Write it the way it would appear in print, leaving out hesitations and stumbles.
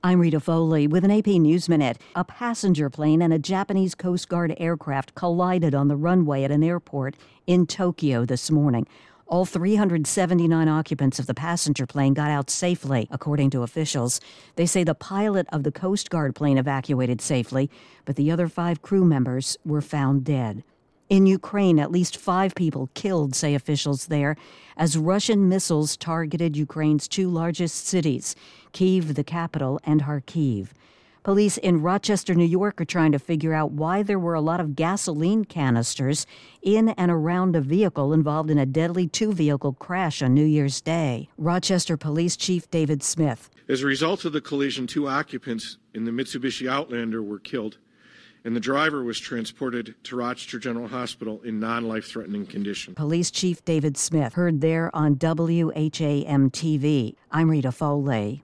I'm Rita Foley with an AP News Minute. A passenger plane and a Japanese Coast Guard aircraft collided on the runway at an airport in Tokyo this morning. All 379 occupants of the passenger plane got out safely, according to officials. They say the pilot of the Coast Guard plane evacuated safely, but the other 5 crew members were found dead. In Ukraine, at least 5 people killed, say officials there, as Russian missiles targeted Ukraine's 2 largest cities, Kyiv, the capital, and Kharkiv. Police in Rochester, New York, are trying to figure out why there were a lot of gasoline canisters in and around a vehicle involved in a deadly 2-vehicle crash on New Year's Day. Rochester Police Chief David Smith. As a result of the collision, 2 occupants in the Mitsubishi Outlander were killed, and the driver was transported to Rochester General Hospital in non-life-threatening condition. Police Chief David Smith, heard there on WHAM-TV. I'm Rita Foley.